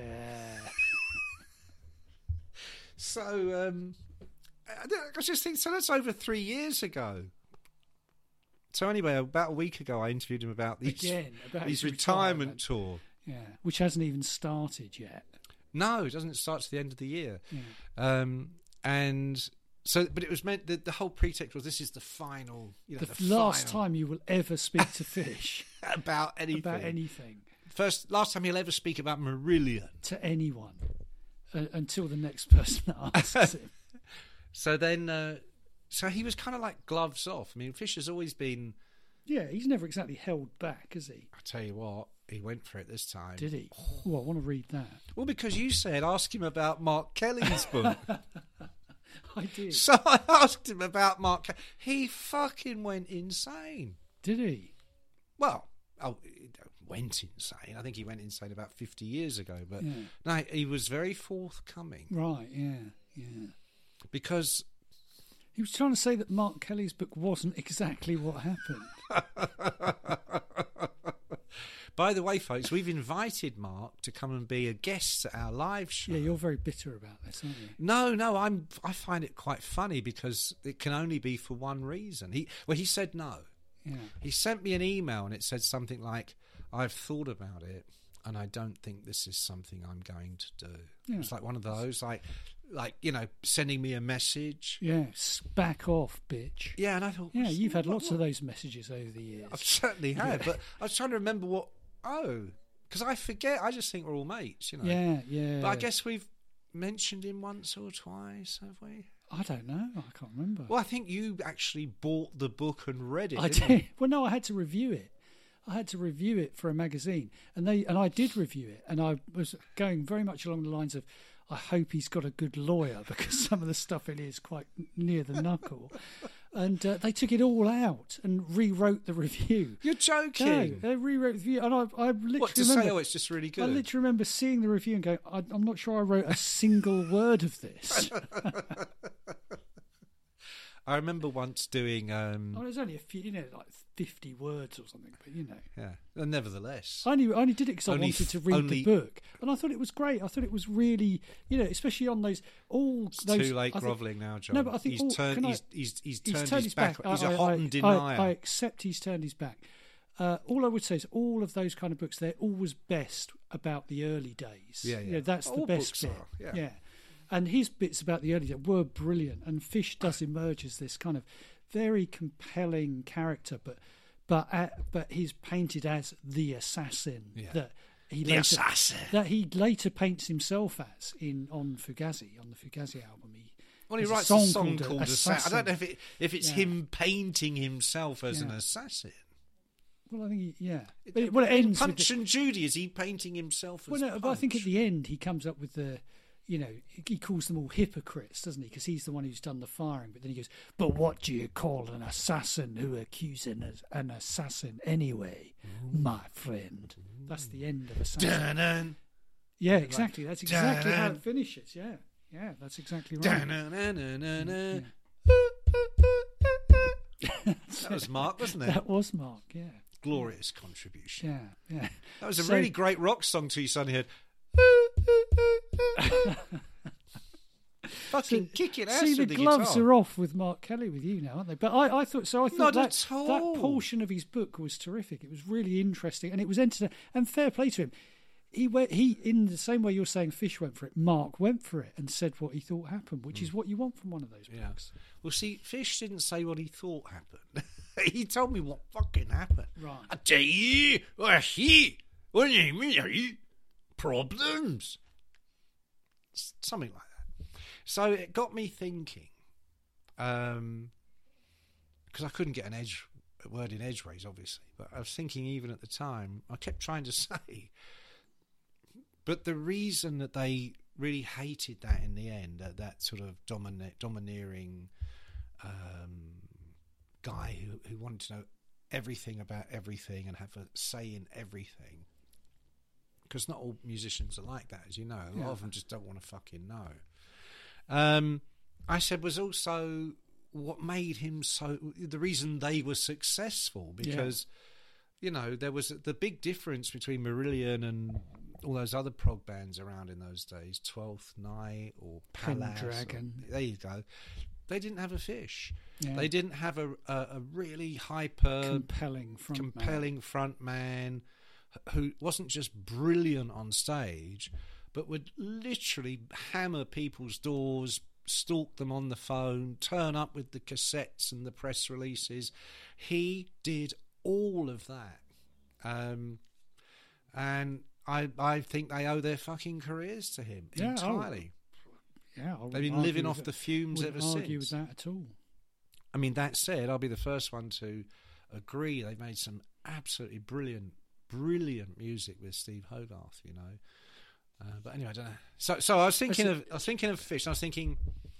So, I just think, so that's over 3 years ago. So anyway, about a week ago, I interviewed him about his retirement tour. Yeah, which hasn't even started yet. No, it doesn't start to the end of the year. Yeah. And so, but it was meant that the whole pretext was this is the final, the last time you will ever speak to Fish about anything. About anything. Last time he'll ever speak about Marillion to anyone. Until the next person asks him. So then, so he was kind of like gloves off. I mean, Fish has always been... Yeah, he's never exactly held back, has he? I tell you what, he went for it this time. Did he? Oh, I want to read that. Well, because you said, ask him about Mark Kelly's book. I did. So I asked him about Mark Kelly. He fucking went insane. Did he? Well, went insane. I think he went insane about 50 years ago, but no, he was very forthcoming. Right, yeah. Because he was trying to say that Mark Kelly's book wasn't exactly what happened. By the way, folks, we've invited Mark to come and be a guest at our live show. Yeah, you're very bitter about this, aren't you? No, I find it quite funny because it can only be for one reason. He said no. Yeah. He sent me an email and it said something like, I've thought about it and I don't think this is something I'm going to do. Yeah. It's like one of those, like sending me a message. Yeah, back off, bitch. Yeah, and I thought... Yeah, you've had lots of those messages over the years. I've certainly had, but I was trying to remember because I forget. I just think we're all mates, Yeah. But I guess we've mentioned him once or twice, have we? I don't know. I can't remember. Well, I think you actually bought the book and read it. I did. Well, no, I had to review it. I had to review it for a magazine, and I did review it, and I was going very much along the lines of, I hope he's got a good lawyer because some of the stuff in it is quite near the knuckle. And they took it all out and rewrote the review. You're joking? No, they rewrote the review, and I literally what to remember, say? Oh, it's just really good. I literally remember seeing the review and going, I'm not sure I wrote a single word of this. I remember once doing... there's only a few, like 50 words or something, but Yeah, and nevertheless. I only did it because I wanted to read the book. And I thought it was great. I thought it was really, especially on those... It's too late grovelling now, John. No, but I think... He's turned his back. He's a hot denier. I accept he's turned his back. All I would say is all of those kind of books, they're always best about the early days. Yeah. That's all the best books bit. Are, yeah. And his bits about the early days were brilliant. And Fish does emerge as this kind of very compelling character, but but he's painted as the assassin that he later paints himself as on the Fugazi album. He writes a song called Assassin. I don't know if it's him painting himself as an assassin. Well, I think it ends Punch and Judy. Is he painting himself as Well, no, Punch? but I think at the end he comes up with he calls them all hypocrites, doesn't he? Because he's the one who's done the firing. But then he goes, "But what do you call an assassin who accuses an assassin anyway, my friend?" That's the end of Assassin. Dun-dun. Yeah, exactly. That's exactly how it finishes. Yeah, that's exactly right. That was Mark, wasn't it? That was Mark. Yeah. Glorious contribution. Yeah. That was a really great rock song till you suddenly heard. Fucking kicking ass. See, with the the gloves guitar. are off with Mark Kelly with you now, aren't they? But I thought so. I thought Not that at all. that portion of his book was terrific. It was really interesting, and it was entertaining. And fair play to him. He in the same way you're saying Fish went for it. Mark went for it and said what he thought happened, which is what you want from one of those books. Well, see, Fish didn't say what he thought happened. He told me what fucking happened. Right. I tell you, I see. What do you mean? Problems. Something like that. So it got me thinking, because I couldn't get a word in edgeways, obviously, but I was thinking even at the time, I kept trying to say, but the reason that they really hated that in the end, that sort of domineering guy who wanted to know everything about everything and have a say in everything, because not all musicians are like that, as you know. A lot of them just don't want to fucking know. I said was also what made him the reason they were successful, because there was the big difference between Marillion and all those other prog bands around in those days, 12th Night or Palace. Pendragon. There you go. They didn't have a Fish. Yeah. They didn't have a really hyper compelling front man who wasn't just brilliant on stage, but would literally hammer people's doors, stalk them on the phone, turn up with the cassettes and the press releases. He did all of that. And I think they owe their fucking careers to him entirely. They've been living off the fumes ever since. Wouldn't argue with that at all. I mean, that said, I'll be the first one to agree they've made some absolutely brilliant music with Steve Hogarth, but anyway, I don't know. So I was thinking of Fish, and I was thinking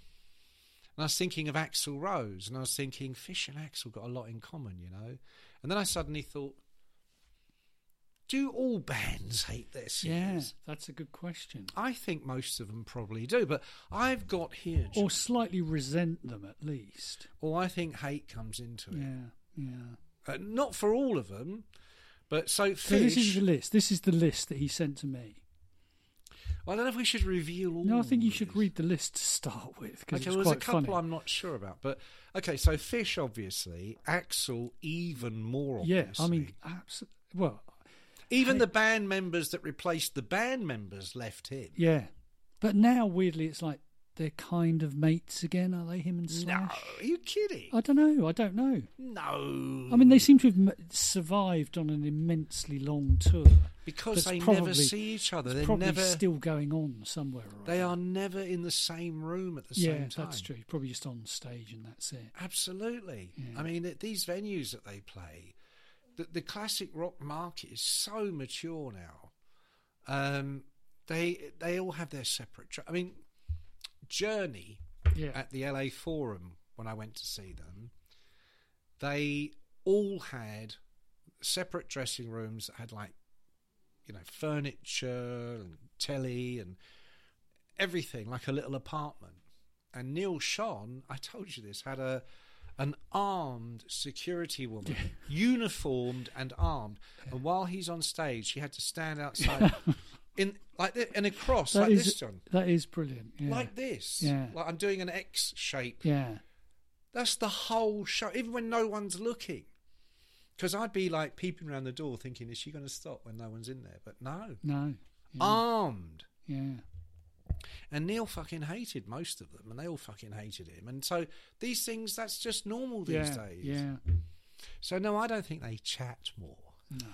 of Axl Rose, and I was thinking Fish and Axl got a lot in common, and then I suddenly thought, do all bands hate their singers? Yeah, that's a good question. I think most of them probably do, but I've got here, or slightly resent them at least. Or I think hate comes into it. Yeah. Not for all of them. But so Fish... this is the list. This is the list that he sent to me. Well, I don't know if we should reveal all. No, I think you should read the list to start with. Okay, well, there's a couple funny. I'm not sure about. But, okay, so Fish, obviously. Axl, even more obviously. Yeah, I mean, absolutely. Well... Even the band members that replaced the band members left him. Yeah. But now, weirdly, it's like they're kind of mates again, are they, him and Slash? No, are you kidding? I don't know. No. I mean, they seem to have survived on an immensely long tour. Because they never see each other. They're probably never still going on somewhere. They are never in the same room at the same time. Yeah, that's true. Probably just on stage and that's it. Absolutely. Yeah. I mean, these venues that they play... The classic rock market is so mature now. They all have their separate... I mean, Journey at the LA Forum, when I went to see them, they all had separate dressing rooms that had, furniture and telly and everything, like a little apartment. And Neil Schon, I told you this, had an armed security woman, uniformed and armed, and while he's on stage, she had to stand outside in a cross like this, John. That is brilliant. Yeah. Like this. Yeah. Like I'm doing an X shape. Yeah. That's the whole show, even when no one's looking. Because I'd be like peeping around the door thinking, is she going to stop when no one's in there? But no. No. Yeah. Armed. Yeah. And Neil fucking hated most of them, and they all fucking hated him. And so these things, that's just normal these days. Yeah. So no, I don't think they chat more. No.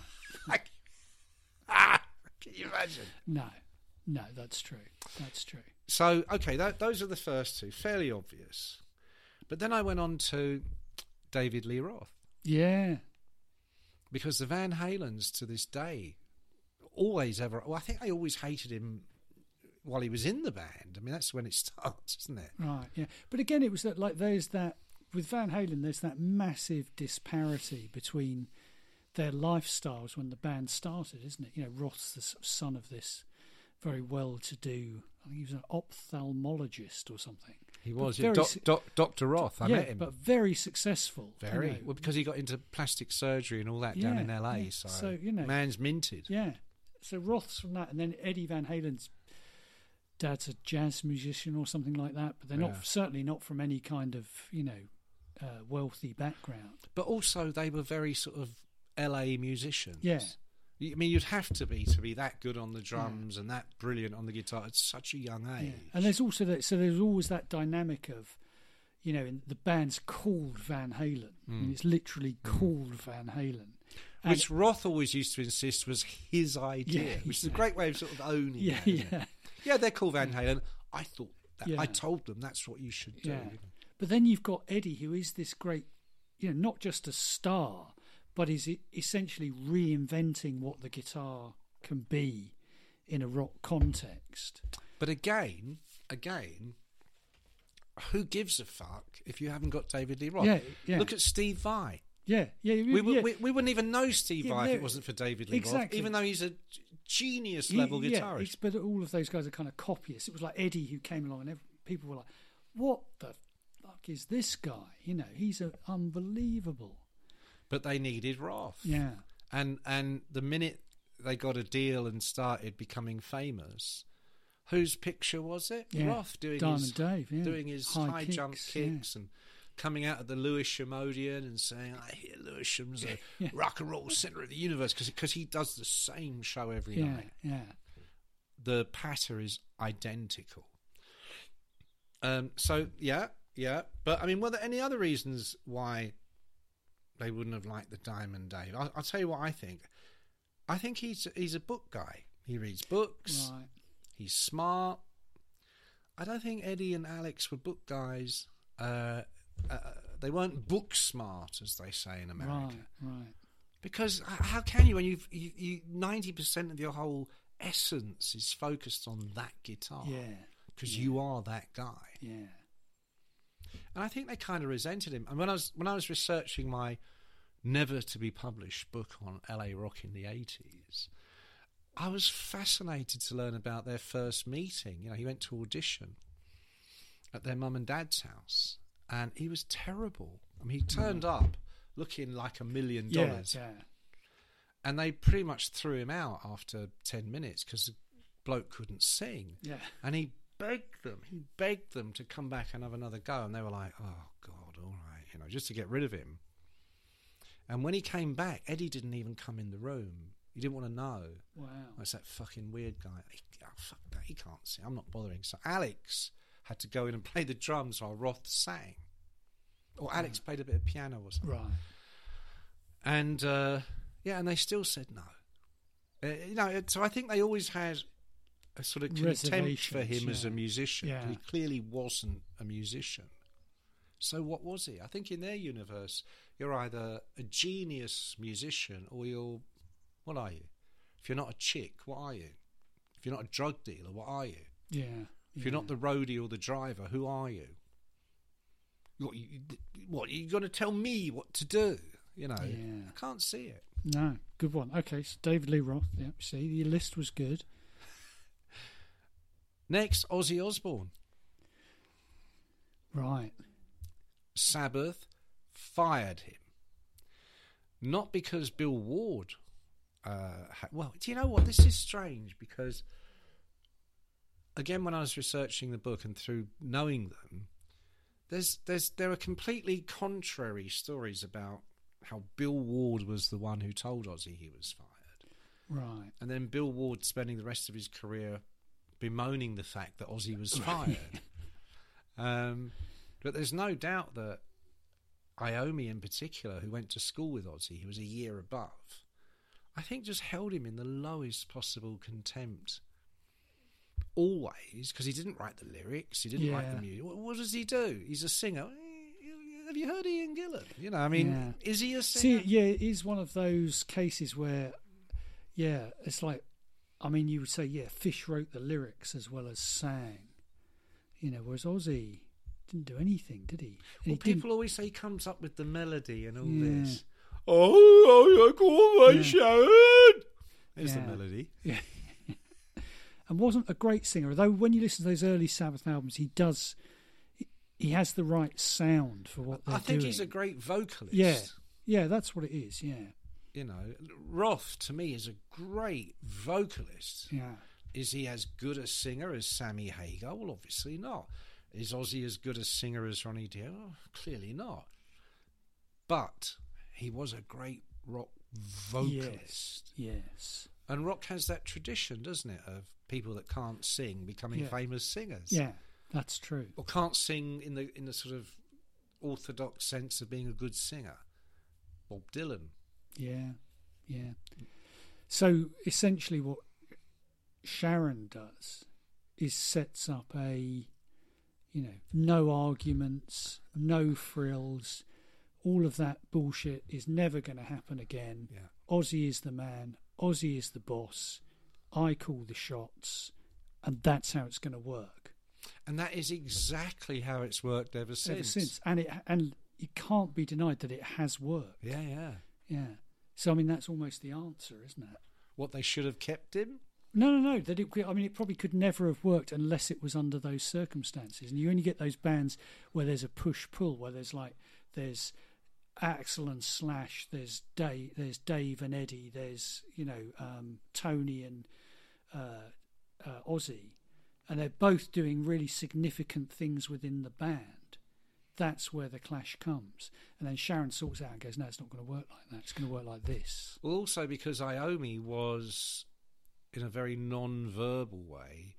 Can you imagine? No, that's true. That's true. So, okay, those are the first two, fairly obvious. But then I went on to David Lee Roth. Yeah. Because the Van Halens to this day I think they always hated him while he was in the band. I mean, that's when it starts, isn't it? Right, yeah. But again, it was that, like, with Van Halen, there's that massive disparity between their lifestyles when the band started, isn't it? You know, Roth's the sort of son of this very well-to-do, I think he was an ophthalmologist or something. He was, Dr. Roth. I met him. But very successful. Very. You know. Well, because he got into plastic surgery and all that down in LA. Yeah. So, you know, man's minted. Yeah. So Roth's from that. And then Eddie Van Halen's dad's a jazz musician or something like that. But they're certainly not from any kind of, you know, wealthy background. But also they were very sort of LA musicians. Yeah. I mean, you'd have to be that good on the drums and that brilliant on the guitar at such a young age. Yeah. And there's also there's always that dynamic of, you know, the band's called Van Halen. I mean, it's literally called Van Halen. And which Roth always used to insist was his idea, which is a great way of sort of owning it. Yeah, they're called Van Halen. I thought that. Yeah. I told them that's what you should do. Yeah. But then you've got Eddie, who is this great, you know, not just a star, but is essentially reinventing what the guitar can be in a rock context. But again, who gives a fuck if you haven't got David Lee Roth? Yeah. Look at Steve Vai. We wouldn't even know Steve Vai if it wasn't for David Lee Roth, even though he's a genius-level guitarist. But all of those guys are kind of copyists. It was like Eddie who came along and people were like, what the fuck is this guy? You know, he's unbelievable. But they needed Roth. Yeah. And the minute they got a deal and started becoming famous, whose picture was it? Yeah. Roth doing his high jump kicks and coming out of the Lewisham-Odeon and saying, I hear Lewisham's a rock and roll centre of the universe, because he does the same show every night. Yeah. The patter is identical. But I mean, were there any other reasons why they wouldn't have liked the Diamond Dave? I'll tell you what I think. I think he's a book guy. He reads books. Right. He's smart. I don't think Eddie and Alex were book guys. They weren't book smart, as they say in America. Right. Because how can you, when you 90% of your whole essence is focused on that guitar? Yeah. Because you are that guy. Yeah. And I think they kind of resented him. And when I was researching my never to be published book on LA rock in the 80s, I was fascinated to learn about their first meeting. You know, he went to audition at their mum and dad's house, and he was terrible. I mean, he turned up looking like $1 million. Yeah. And they pretty much threw him out after 10 minutes because the bloke couldn't sing. Yeah. And he begged them to come back and have another go, and they were like, oh God, all right, you know, just to get rid of him. And when he came back, Eddie didn't even come in the room. He didn't want to know. Wow. It's that fucking weird guy. Fuck that, he can't sing. I'm not bothering. So Alex had to go in and play the drums while Roth sang. Or Alex played a bit of piano or something. Right. And, and they still said no. So I think they always had a sort of contempt for him as a musician. Yeah. He clearly wasn't a musician. So what was he? I think in their universe, you're either a genius musician or what are you? If you're not a chick, what are you? If you're not a drug dealer, what are you? Yeah. If you're not the roadie or the driver, who are you? What you got to tell me what to do? You know, I can't see it. No, good one. Okay, so David Lee Roth. Yeah, see, your list was good. Next, Ozzy Osbourne. Right. Sabbath fired him. Not because Bill Ward... well, do you know what? This is strange because, again, when I was researching the book and through knowing them, there are completely contrary stories about how Bill Ward was the one who told Ozzy he was fired. Right. And then Bill Ward spending the rest of his career bemoaning the fact that Ozzy was fired. But there's no doubt that Iommi in particular, who went to school with Ozzy, who was a year above, I think just held him in the lowest possible contempt. Always, because he didn't write the lyrics, he didn't write the music. What does he do? He's a singer. Have you heard Ian Gillan? You know, I mean, is he a singer? See, it is one of those cases where, it's like, I mean, you would say, Fish wrote the lyrics as well as sang. You know, whereas Ozzy didn't do anything, did he? And well, people always say he comes up with the melody and all this. Oh, I call my Sharon. There's the melody. Yeah. And wasn't a great singer, though when you listen to those early Sabbath albums, he has the right sound for what they're doing. I think he's a great vocalist. Yeah, that's what it is, You know, Roth, to me, is a great vocalist. Yeah. Is he as good a singer as Sammy Hagar? Well, obviously not. Is Ozzy as good a singer as Ronnie Dio? Oh, clearly not. But he was a great rock vocalist. Yes. And rock has that tradition, doesn't it, of people that can't sing becoming famous singers. Yeah, that's true. Or can't sing in the sort of orthodox sense of being a good singer. Bob Dylan. Yeah. So essentially what Sharon does is sets up no arguments, no frills, all of that bullshit is never going to happen again. Yeah. Ozzy is the man, Ozzy is the boss, I call the shots, and that's how it's going to work. And that is exactly how it's worked ever since. And it can't be denied that it has worked. Yeah. So I mean, that's almost the answer, isn't it? What, they should have kept him? No. That it probably could never have worked unless it was under those circumstances. And you only get those bands where there's a push-pull, where there's Axl and Slash, there's Dave and Eddie, there's Tony and Ozzy, and they're both doing really significant things within the band. That's where the clash comes. And then Sharon sorts out and goes, no, it's not going to work like that. It's going to work like this. Well, also because Iommi was, in a very non-verbal way,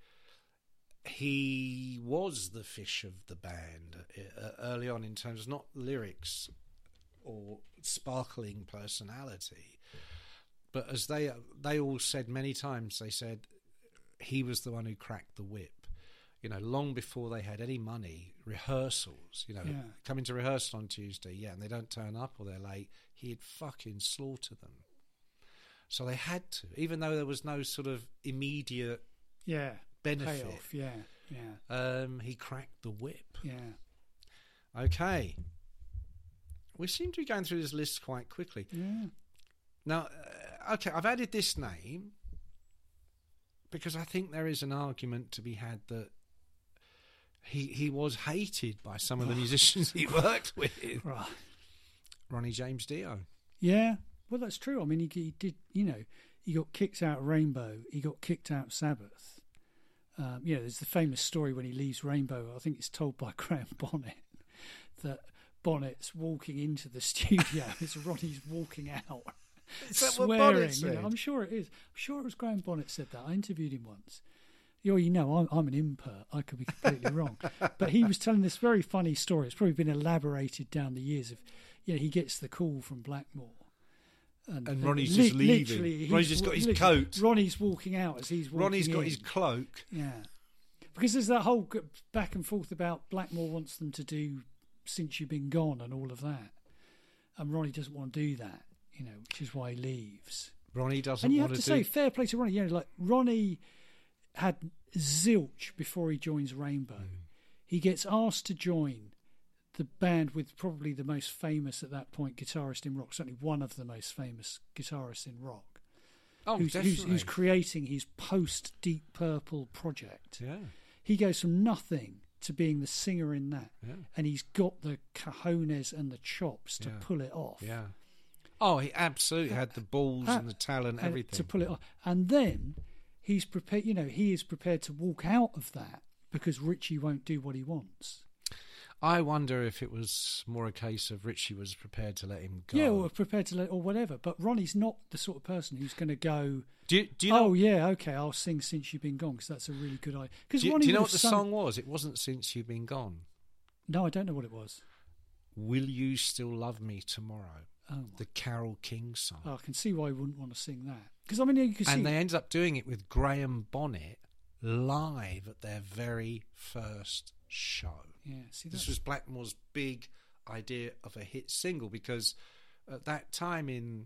he was the Fish of the band early on in terms of not lyrics or sparkling personality, but as they all said many times, they said he was the one who cracked the whip. Long before they had any money, rehearsals, coming to rehearsal on Tuesday, and they don't turn up or they're late, he'd fucking slaughter them. So they had to, even though there was no sort of immediate benefit. Payoff, he cracked the whip. Yeah. Okay. We seem to be going through this list quite quickly. Yeah. Now, I've added this name because I think there is an argument to be had that he was hated by some of the musicians he worked with. Right. Ronnie James Dio. Yeah. Well, that's true. I mean, he did, he got kicked out of Rainbow. He got kicked out of Sabbath. There's the famous story when he leaves Rainbow. I think it's told by Graham Bonnet that Bonnet's walking into the studio as Ronnie's walking out. Is that swearing. What Bonnet said? I'm sure it is. I'm sure it was Graham Bonnet said that. I interviewed him once. I'm an impert. I could be completely wrong. But he was telling this very funny story. It's probably been elaborated down the years of, he gets the call from Blackmore. And Ronnie's just leaving. Ronnie's just got his coat. Ronnie's walking out as he's walking Ronnie's got in. his cloak. Yeah. Because there's that whole back and forth about Blackmore wants them to do Since You've Been Gone and all of that. And Ronnie doesn't want to do that, which is why he leaves. Ronnie doesn't want to do... And you have to say, fair play to Ronnie. Ronnie had zilch before he joins Rainbow. He gets asked to join the band with probably the most famous at that point guitarist in rock, certainly one of the most famous guitarists in rock. Who's creating his post-Deep Purple project. Yeah. He goes from nothing to being the singer in that, and he's got the cojones and the chops to pull it off. Yeah. Oh, he absolutely had the balls and the talent, everything to pull it off. And then he's prepared. He is prepared to walk out of that because Richie won't do what he wants. I wonder if it was more a case of Richie was prepared to let him go. Yeah, or prepared to let, or whatever. But Ronnie's not the sort of person who's going to go, do you know, oh, yeah, okay, I'll sing Since You've Been Gone, because that's a really good idea. Do you know what the song was? It wasn't Since You've Been Gone. No, I don't know what it was. Will You Still Love Me Tomorrow? The Carole King song. Oh, I can see why you wouldn't want to sing that. Because I mean, you can see. And they ended up doing it with Graham Bonnet live at their very first show. Yeah, see, this was Blackmore's big idea of a hit single, because at that time in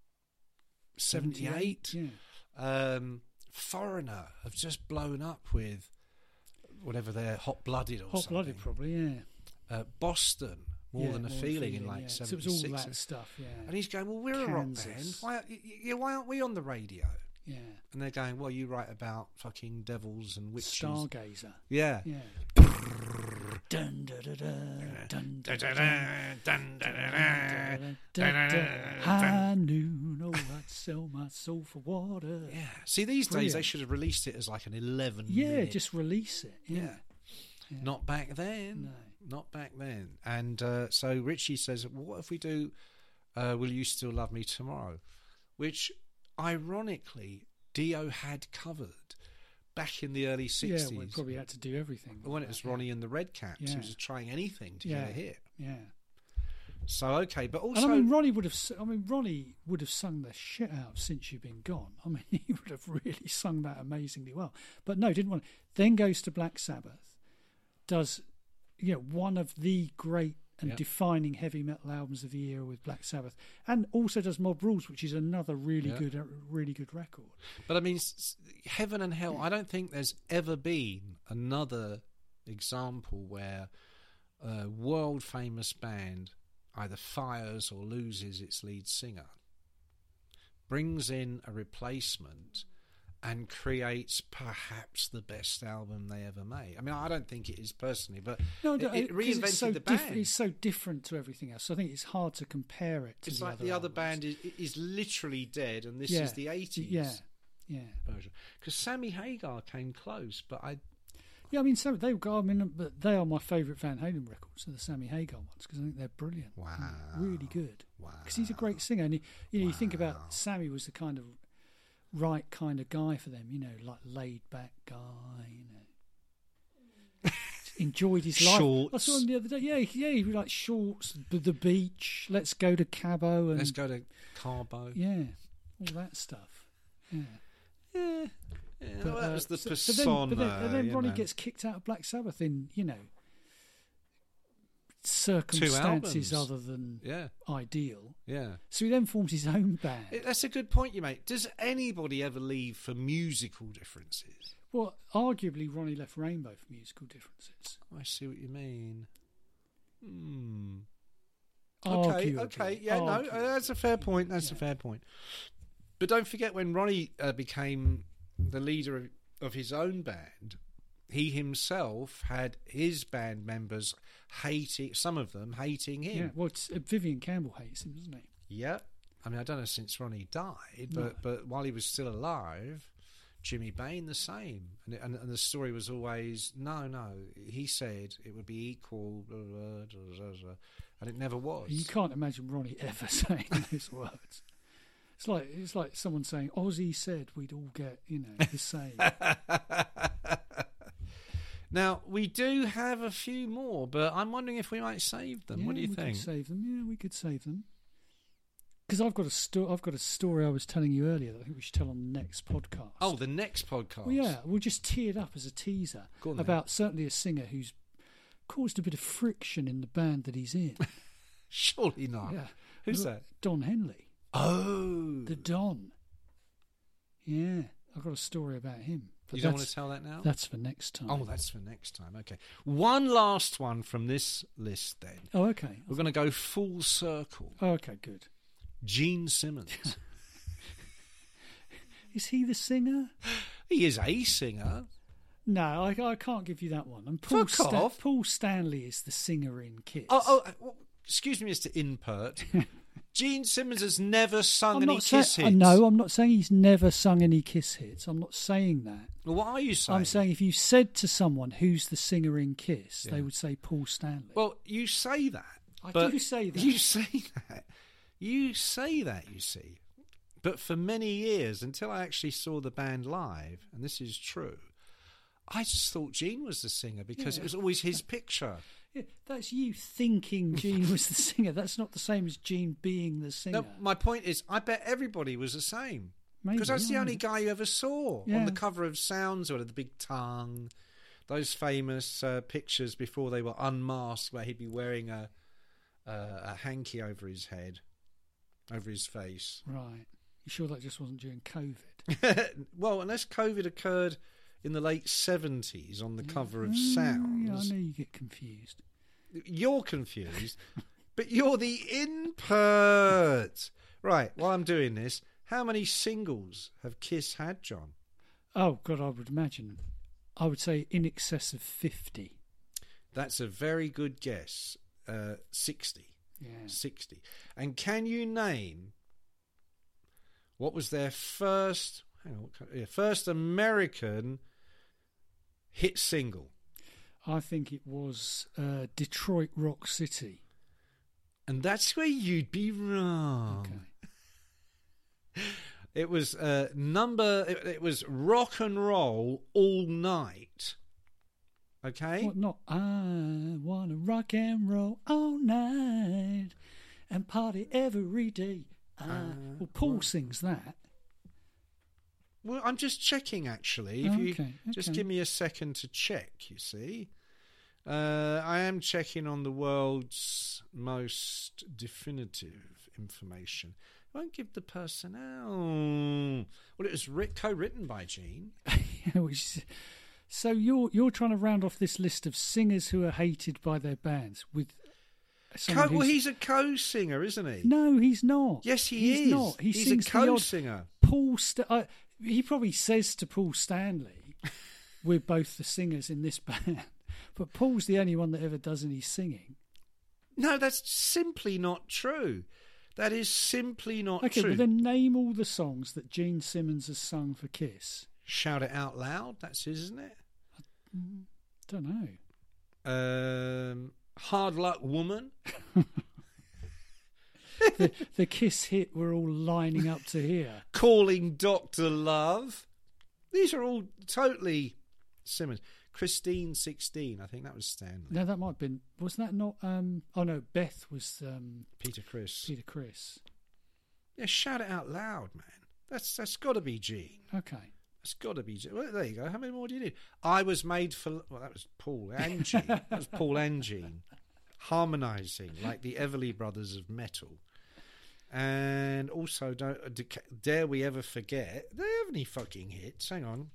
78, Foreigner have just blown up with whatever they're Hot Blooded or something. Hot Blooded, probably, yeah. Boston, More Than a Feeling in like 76. So it was all that stuff, yeah. And he's going, well, we're Kansas. a rock band. Why aren't we on the radio? Yeah. And they're going, well, you write about fucking devils and witches. Stargazer. Yeah. Yeah. Dun, da, da, da, dun, da, da, da, high noon, oh, I'd sell my soul for water. Yeah. See, these days they should have released it as like an 11 Yeah, minute. just release it. Yeah. Not back then. No. Not back then. And so Richie says, well, what if we do Will You Still Love Me Tomorrow? Which, ironically, Dio had covered back in the early 60s. Yeah, we probably had to do everything. When it was Ronnie and the Red Caps, he was trying anything to get a hit. Yeah. So, okay, but also... And I mean, Ronnie would have sung the shit out of Since You've Been Gone. I mean, he would have really sung that amazingly well. But no, didn't want to. Then goes to Black Sabbath, does, one of the great and defining heavy metal albums of the era with Black Sabbath, and also does Mob Rules, which is another really good record. But I mean, Heaven and Hell, I don't think there's ever been another example where a world famous band either fires or loses its lead singer, brings in a replacement, and creates perhaps the best album they ever made. I mean, I don't think it is personally, but it reinvented the band. It's so different to everything else. So I think it's hard to compare it to it's the like other the other albums. band is literally dead, and this is the 80s version. Because Sammy Hagar came close, but but they are my favourite Van Halen records, the Sammy Hagar ones, because I think they're brilliant. Wow, really good. Wow, because he's a great singer, and you think about Sammy was the kind of right kind of guy for them, like laid back guy, enjoyed his life. Shorts. I saw him the other day. Yeah, he was like shorts, the beach. Let's go to Cabo and let's go to Cabo. Yeah, all that stuff. Yeah. But, that was the persona. But then Ronnie gets kicked out of Black Sabbath in circumstances other than ideal. Yeah. So he then forms his own band. That's a good point you make. Does anybody ever leave for musical differences? Well, arguably Ronnie left Rainbow for musical differences. I see what you mean. Arguably. Okay. Yeah, no, that's a fair point. That's a fair point. But don't forget, when Ronnie became the leader of his own band, he himself had his band members some of them hating him. Yeah, well, Vivian Campbell hates him, doesn't he? Yeah. I mean, I don't know since Ronnie died, but while he was still alive, Jimmy Bain the same. And the story was always, no, he said it would be equal, blah, blah, blah, blah, blah, and it never was. You can't imagine Ronnie ever saying those words. It's like someone saying, Ozzy said we'd all get, the same. Now, we do have a few more, but I'm wondering if we might save them. What do you think? We could save them. Yeah, we could save them. Because I've got a story I was telling you earlier that I think we should tell on the next podcast. Oh, the next podcast? Well, yeah, we'll just tee it up as a teaser about certainly a singer who's caused a bit of friction in the band that he's in. Surely not. Yeah. Who's that? Don Henley. Oh. The Don. Yeah, I've got a story about him. But you don't want to tell that now? That's for next time. Oh, that's for next time. Okay. One last one from this list then. Oh, okay. We're going to go full circle. Oh, okay, good. Gene Simmons. Is he the singer? He is a singer. No, I can't give you that one. And Paul Stanley is the singer in Kiss. Well, excuse me, Mr. Inpert. Gene Simmons has never sung any Kiss hits. No, I'm not saying he's never sung any Kiss hits. I'm not saying that. Well, what are you saying? I'm saying if you said to someone who's the singer in Kiss, they would say Paul Stanley. Well, you say that. I do say that. You say that. You say that, you see. But for many years, until I actually saw the band live, and this is true, I just thought Gene was the singer because it was always his picture. Yeah, that's you thinking Gene was the singer. That's not the same as Gene being the singer. No, my point is, I bet everybody was the same. Because that's the only guy you ever saw on the cover of Sounds, or the big tongue, those famous pictures before they were unmasked, where he'd be wearing a hanky over his head, over his face. Right. You sure that just wasn't during COVID? Well, unless COVID occurred in the late 70s on the cover of Sounds. Yeah, I know you get confused. You're confused, but you're the input. Right, while I'm doing this, how many singles have Kiss had, John? Oh, God, I would say in excess of 50. That's a very good guess. 60. Yeah. 60. And can you name what was their first American hit single? I think it was Detroit Rock City. And that's where you'd be wrong. Okay. It was it was Rock and Roll All Night. Okay? What, not I want to rock and roll all night and party every day. Well, Paul sings that. Well, I'm just checking, actually. If you just give me a second to check, you see. I am checking on the world's most definitive information. I won't give the personnel. Well, it was co-written by Gene. So you're trying to round off this list of singers who are hated by their bands with well, he's a co-singer, isn't he? No, he's not. Yes, he's is. Not. He's a co-singer. He probably says to Paul Stanley, "We're both the singers in this band," but Paul's the only one that ever does any singing. No, that's simply not true. That is simply not true. Okay, well then name all the songs that Gene Simmons has sung for Kiss. Shout It Out Loud, that's his, isn't it? I don't know. Hard Luck Woman. the Kiss hit we're all lining up to hear. Calling Dr. Love. These are all totally Simmons. Christine 16, I think that was Stanley. No, that might have been. Was that not? Oh no, Beth was Peter Criss. Peter Criss. Yeah, Shout It Out Loud, man. That's got to be Gene. Okay. It's got to be Gene. Well, there you go. How many more do you need? I Was Made for... Well, that was Paul and Gene. That was Paul and Gene. Harmonising like the Everly Brothers of metal. And also, dare we ever forget... Do they have any fucking hits? Hang on.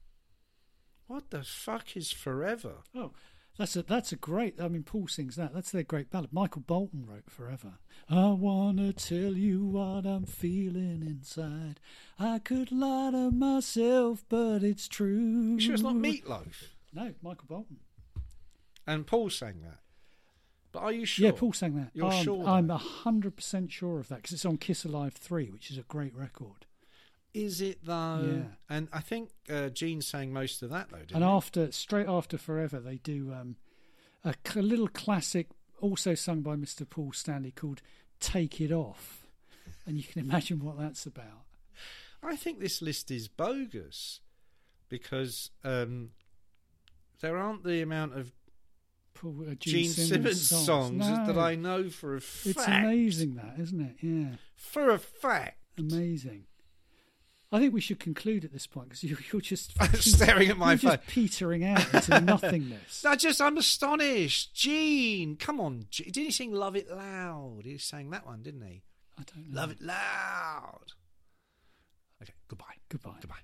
What the fuck is Forever? Oh, that's a great... I mean, Paul sings that. That's their great ballad. Michael Bolton wrote Forever. I want to tell you what I'm feeling inside. I could lie to myself, but it's true. You sure it's not Meatloaf? No, Michael Bolton. And Paul sang that. But are you sure? Yeah, Paul sang that. You're sure? I'm 100% sure of that because it's on Kiss Alive 3, which is a great record. Is it though? Yeah. And I think Gene sang most of that though, didn't he? And straight after Forever, they do a little classic, also sung by Mr. Paul Stanley, called "Take It Off," and you can imagine what that's about. I think this list is bogus because there aren't the amount of Gene Simmons songs that I know for a fact. It's amazing, that, isn't it? Yeah, for a fact, amazing. I think we should conclude at this point because you're just staring at my phone, just petering out into nothingness. I'm astonished. Gene, come on, didn't he sing "Love It Loud"? He sang that one, didn't he? I don't know. Love It Loud. Okay, goodbye. Goodbye. Goodbye.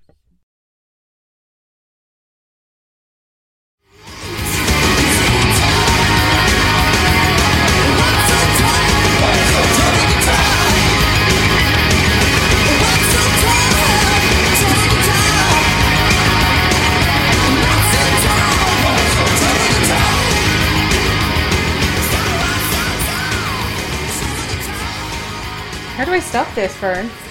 How do I stop this, Fern?